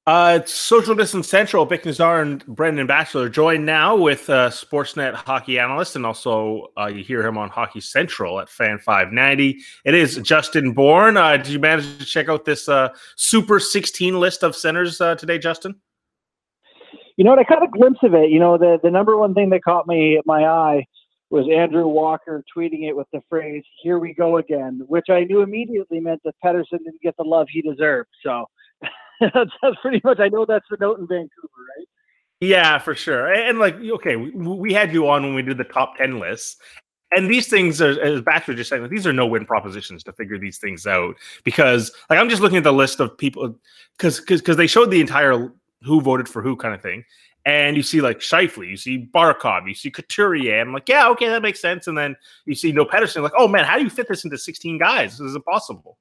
It's Social Distance Central. Bick Nazar and Brendan Batchelor joined now with Sportsnet hockey analyst, and also you hear him on Hockey Central at Fan 590. It is Justin Bourne. Did you manage to check out this Super 16 list of centers today, Justin? You know what? I caught a glimpse of it. You know, the number one thing that caught my eye was Andrew Walker tweeting it with the phrase, "Here we go again," which I knew immediately meant that Pettersson didn't get the love he deserved. So that's pretty much, I know that's the note in Vancouver, right? Yeah, for sure. And like, okay, we had you on when we did the top 10 lists. And these things are, as Baxter just saying, these are no-win propositions to figure these things out. Because, like, I'm just looking at the list of people, because they showed the entire who voted for who kind of thing. And you see, like, Scheifele, you see Barkov, you see Couturier. I'm like, yeah, okay, that makes sense. And then you see No Pettersson, like, oh, man, how do you fit this into 16 guys? This is impossible.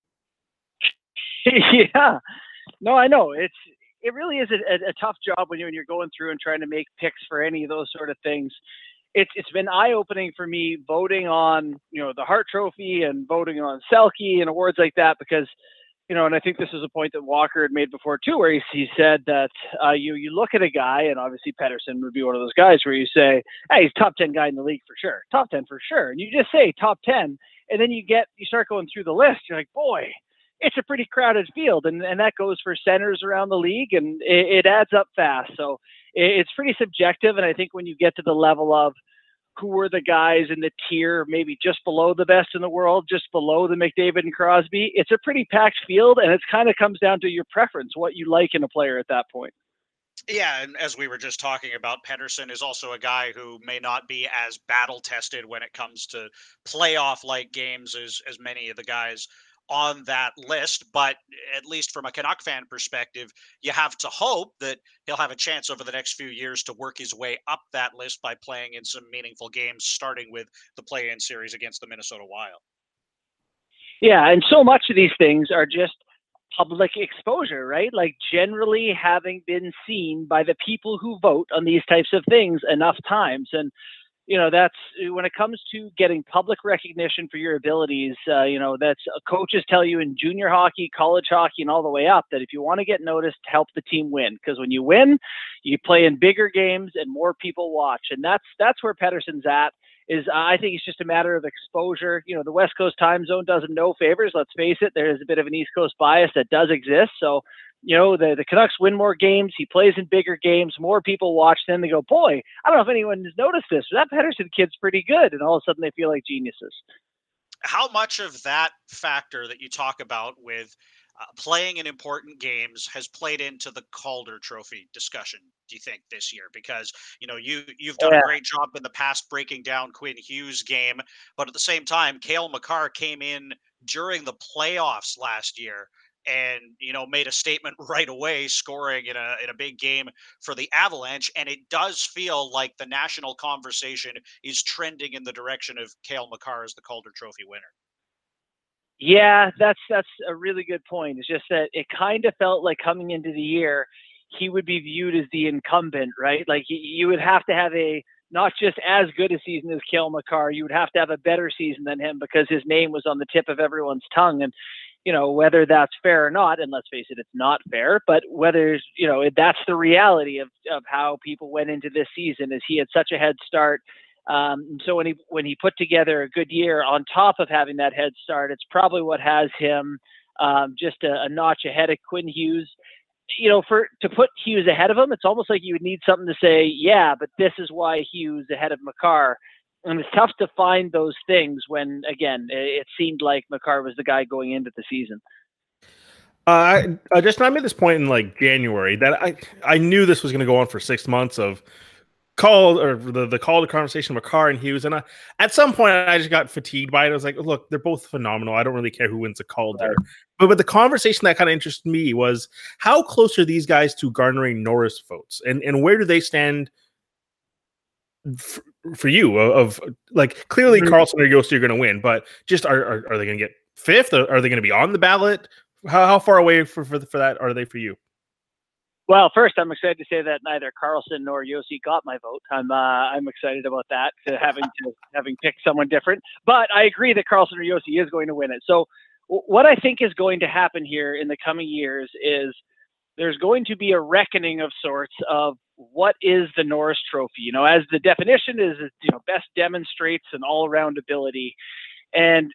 Yeah. No, I know. It really is a tough job when you're going through and trying to make picks for any of those sort of things. It's been eye-opening for me voting on, the Hart Trophy and voting on Selke and awards like that because, and I think this is a point that Walker had made before too, where he said that you look at a guy, and obviously Pettersson would be one of those guys where you say, hey, he's top 10 guy in the league for sure, top 10 for sure. And you just say top 10, and then you start going through the list. You're like, boy, it's a pretty crowded field, and that goes for centers around the league, and it adds up fast. So it's pretty subjective, and I think when you get to the level of who are the guys in the tier maybe just below the best in the world, just below the McDavid and Crosby, it's a pretty packed field, and it kind of comes down to your preference, what you like in a player at that point. Yeah, and as we were just talking about, Pettersson is also a guy who may not be as battle tested when it comes to playoff like games as many of the guys on that list, but at least from a Canuck fan perspective, you have to hope that he'll have a chance over the next few years to work his way up that list by playing in some meaningful games, starting with the play-in series against the Minnesota Wild. Yeah, and so much of these things are just public exposure, right? Like generally having been seen by the people who vote on these types of things enough times. And that's when it comes to getting public recognition for your abilities. That's coaches tell you in junior hockey, college hockey, and all the way up that if you want to get noticed, help the team win. Because when you win, you play in bigger games and more people watch. And that's where Pettersson's at. I think it's just a matter of exposure. The West Coast time zone does him no favors. Let's face it. There is a bit of an East Coast bias that does exist. So the Canucks win more games. He plays in bigger games. More people watch them. They go, boy, I don't know if anyone has noticed this. That Pettersson kid's pretty good. And all of a sudden they feel like geniuses. How much of that factor that you talk about with playing in important games has played into the Calder Trophy discussion, do you think, this year? Because, you've done a great job in the past breaking down Quinn Hughes' game, but at the same time, Cale Makar came in during the playoffs last year and made a statement right away, scoring in a big game for the Avalanche. And it does feel like the national conversation is trending in the direction of Cale Makar as the Calder Trophy winner. Yeah, that's a really good point. It's just that it kind of felt like coming into the year, he would be viewed as the incumbent, right? Like you would have to have a not just as good a season as Cale Makar, you would have to have a better season than him because his name was on the tip of everyone's tongue. And whether that's fair or not, and let's face it, it's not fair, but whether, that's the reality of how people went into this season, is he had such a head start. So when he put together a good year on top of having that head start, it's probably what has him just a notch ahead of Quinn Hughes. To put Hughes ahead of him, it's almost like you would need something to say, yeah, but this is why Hughes ahead of Makar. And it's tough to find those things when, again, it seemed like Makar was the guy going into the season. I made this point in like January that I knew this was going to go on for 6 months of the Calder conversation with Makar and Hughes, and at some point I just got fatigued by it. I was like, look, they're both phenomenal. I don't really care who wins the Calder. Right. But the conversation that kind of interested me was how close are these guys to garnering Norris votes, and where do they stand for you? Of like clearly Karlsson or Josi are going to win, but just are they going to get fifth? Are they going to be on the ballot? How far away for that are they for you? Well, first, I'm excited to say that neither Karlsson nor Josi got my vote. I'm excited about that, having picked someone different. But I agree that Karlsson or Josi is going to win it. So what I think is going to happen here in the coming years is there's going to be a reckoning of sorts of what is the Norris Trophy. As the definition is, best demonstrates an all-around ability. And,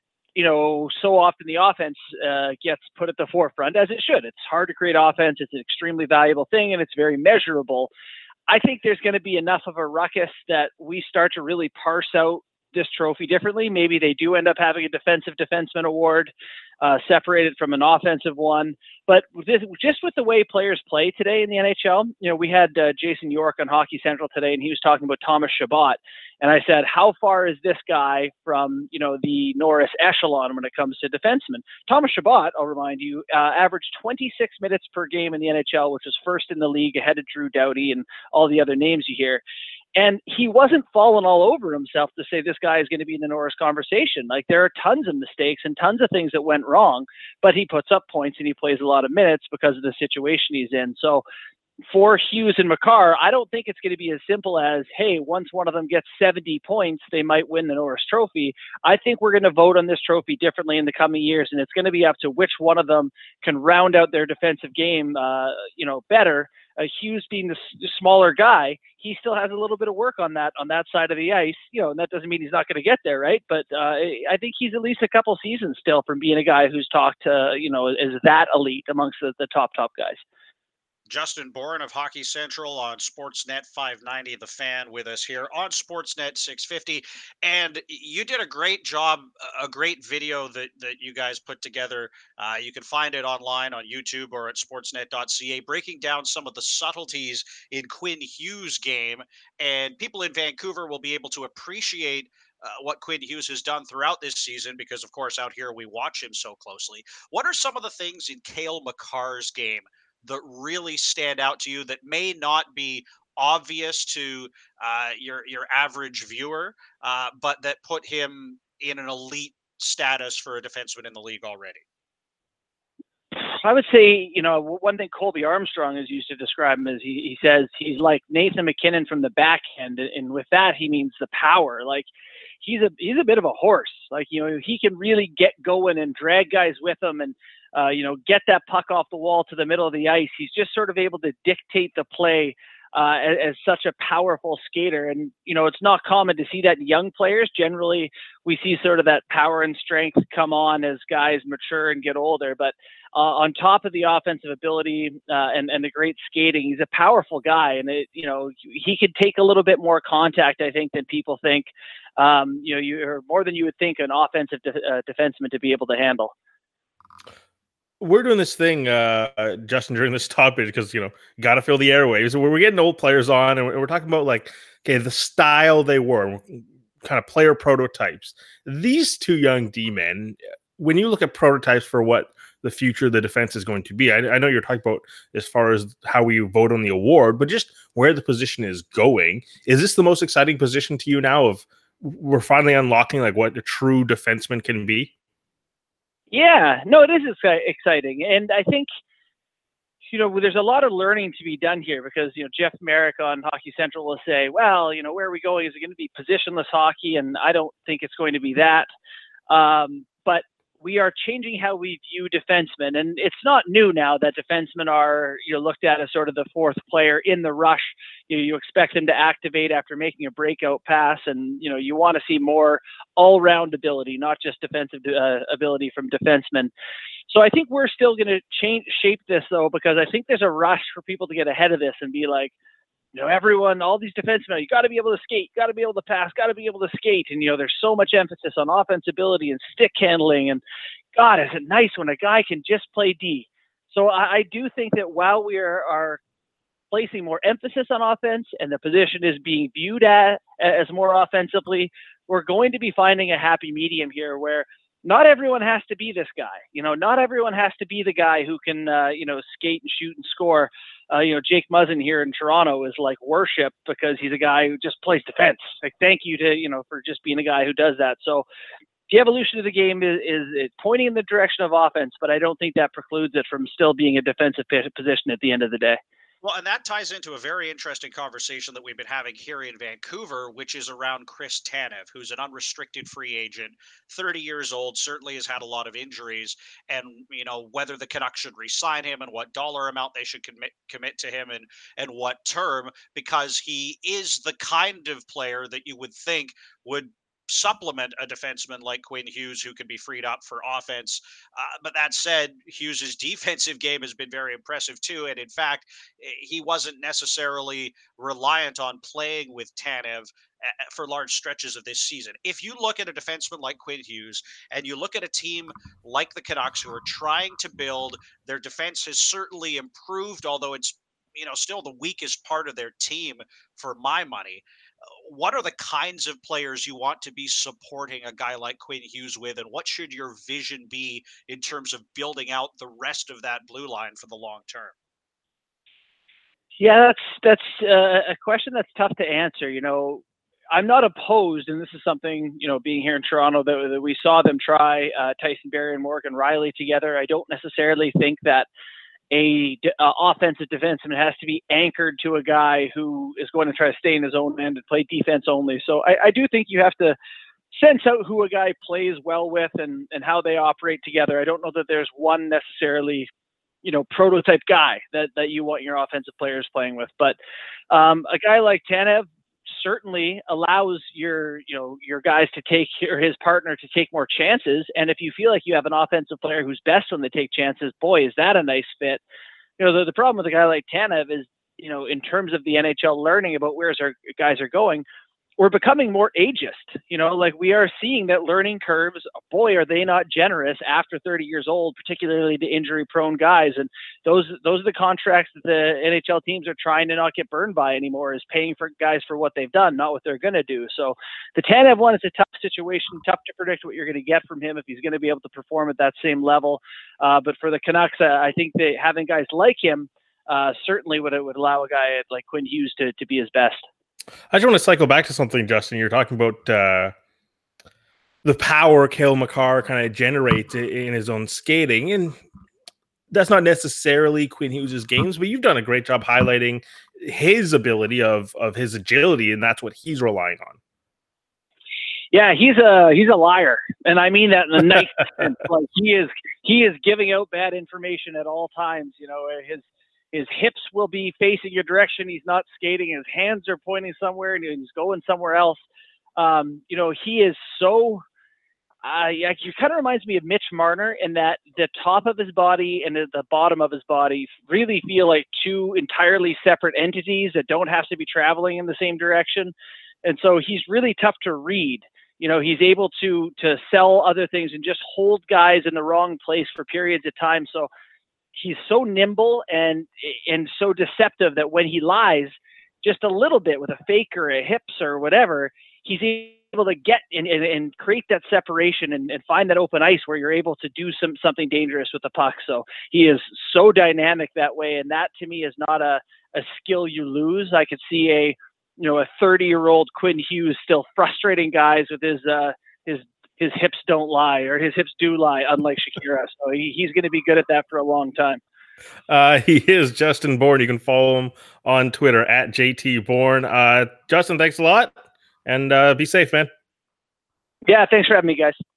so often the offense gets put at the forefront, as it should. It's hard to create offense. It's an extremely valuable thing, and it's very measurable. I think there's going to be enough of a ruckus that we start to really parse out this trophy differently. Maybe they do end up having a defensive defenseman award separated from an offensive one. But just with the way players play today in the NHL, we had Jason York on Hockey Central today, and he was talking about Thomas Chabot. And I said, how far is this guy from, the Norris echelon when it comes to defensemen? Thomas Chabot, I'll remind you, averaged 26 minutes per game in the NHL, which was first in the league ahead of Drew Doughty and all the other names you hear. And he wasn't falling all over himself to say this guy is going to be in the Norris conversation. Like, there are tons of mistakes and tons of things that went wrong, but he puts up points and he plays a lot of minutes because of the situation he's in. So for Hughes and Makar, I don't think it's going to be as simple as, hey, once one of them gets 70 points, they might win the Norris Trophy. I think we're going to vote on this trophy differently in the coming years, and it's going to be up to which one of them can round out their defensive game, better. Hughes being the smaller guy, he still has a little bit of work on that side of the ice, and that doesn't mean he's not going to get there, right? But I think he's at least a couple seasons still from being a guy who's talked to, as that elite amongst the top guys. Justin Bourne of Hockey Central on Sportsnet 590, The Fan, with us here on Sportsnet 650. And you did a great job, a great video that you guys put together. You can find it online on YouTube or at sportsnet.ca, breaking down some of the subtleties in Quinn Hughes' game. And people in Vancouver will be able to appreciate what Quinn Hughes has done throughout this season, because, of course, out here we watch him so closely. What are some of the things in Cale Makar's game that really stand out to you that may not be obvious to your average viewer, but that put him in an elite status for a defenseman in the league already? I would say, one thing Colby Armstrong has used to describe him is he says he's like Nathan McKinnon from the back end. And with that, he means the power. Like, he's a bit of a horse. Like, he can really get going and drag guys with him and, get that puck off the wall to the middle of the ice. He's just sort of able to dictate the play as such a powerful skater. And, it's not common to see that in young players. Generally, we see sort of that power and strength come on as guys mature and get older. But on top of the offensive ability and the great skating, he's a powerful guy. And, he could take a little bit more contact, I think, than people think. You're more than you would think an offensive defenseman to be able to handle. We're doing this thing, Justin, during this topic because, got to fill the airwaves. We're getting old players on, and we're talking about, the style they were, kind of player prototypes. These two young D-men, when you look at prototypes for what the future of the defense is going to be, I know you're talking about as far as how we vote on the award, but just where the position is going. Is this the most exciting position to you now of we're finally unlocking, what a true defenseman can be? Yeah, no, it is exciting. And I think, there's a lot of learning to be done here because, Jeff Merrick on Hockey Central will say, well, where are we going? Is it going to be positionless hockey? And I don't think it's going to be that. But we are changing how we view defensemen. And it's not new now that defensemen are looked at as sort of the fourth player in the rush. You expect them to activate after making a breakout pass. And, you want to see more all-round ability, not just defensive ability from defensemen. So I think we're still going to shape this, though, because I think there's a rush for people to get ahead of this and be like, everyone, all these defensemen, you got to be able to skate, got to be able to pass, got to be able to skate. And, there's so much emphasis on offensibility and stick handling. And God, is it nice when a guy can just play D. So I do think that while we are placing more emphasis on offense and the position is being viewed as more offensively, we're going to be finding a happy medium here where not everyone has to be this guy. Not everyone has to be the guy who can, skate and shoot and score. Jake Muzzin here in Toronto is like worship because he's a guy who just plays defense. Like, thank you to, for just being a guy who does that. So the evolution of the game is pointing in the direction of offense, but I don't think that precludes it from still being a defensive position at the end of the day. Well, and that ties into a very interesting conversation that we've been having here in Vancouver, which is around Chris Tanev, who's an unrestricted free agent, 30 years old, certainly has had a lot of injuries, and whether the Canucks should re-sign him and what dollar amount they should commit to him and what term, because he is the kind of player that you would think would supplement a defenseman like Quinn Hughes, who can be freed up for offense. But that said, Hughes's defensive game has been very impressive too, and in fact, he wasn't necessarily reliant on playing with Tanev for large stretches of this season. If you look at a defenseman like Quinn Hughes and you look at a team like the Canucks who are trying to build, their defense has certainly improved, although it's still the weakest part of their team for my money. What are the kinds of players you want to be supporting a guy like Quinn Hughes with, and what should your vision be in terms of building out the rest of that blue line for the long term? Yeah, that's a question that's tough to answer. I'm not opposed, and this is something, being here in Toronto, that we saw them try Tyson Barrie and Morgan Rielly together. I don't necessarily think that a offensive defenseman has to be anchored to a guy who is going to try to stay in his own end and play defense only. So I do think you have to sense out who a guy plays well with and how they operate together. I don't know that there's one necessarily, prototype guy that you want your offensive players playing with. But a guy like Tanev certainly allows your guys to take, or his partner to take more chances. And if you feel like you have an offensive player who's best when they take chances, boy, is that a nice fit. The problem with a guy like Tanev is, in terms of the NHL learning about where our guys are going, we're becoming more ageist. Like we are seeing that learning curves, boy, are they not generous after 30 years old, particularly the injury prone guys. And those are the contracts that the NHL teams are trying to not get burned by anymore, is paying for guys for what they've done, not what they're going to do. So the Tanev one is a tough situation, tough to predict what you're going to get from him if he's going to be able to perform at that same level. But for the Canucks, I think that having guys like him certainly would allow a guy like Quinn Hughes to be his best. I just want to cycle back to something, Justin. You're talking about the power Cale Makar kind of generates in his own skating, and that's not necessarily Quinn Hughes' games, but you've done a great job highlighting his ability of his agility, and that's what he's relying on. Yeah, he's a liar, and I mean that in a nice sense. Like he is giving out bad information at all times. His hips will be facing your direction. He's not skating. His hands are pointing somewhere, and he's going somewhere else. He is so. He kind of reminds me of Mitch Marner in that the top of his body and the bottom of his body really feel like two entirely separate entities that don't have to be traveling in the same direction. And so he's really tough to read. He's able to sell other things and just hold guys in the wrong place for periods of time. So he's so nimble and so deceptive that when he lies just a little bit with a fake or a hips or whatever, he's able to get and create that separation and find that open ice where you're able to do something dangerous with the puck. So he is so dynamic that way. And that to me is not a skill you lose. I could see a 30-year-old Quinn Hughes still frustrating guys with his hips don't lie, or his hips do lie, unlike Shakira. So he's going to be good at that for a long time. He is Justin Bourne. You can follow him on Twitter at JT Bourne. Justin, thanks a lot, and be safe, man. Yeah, thanks for having me, guys.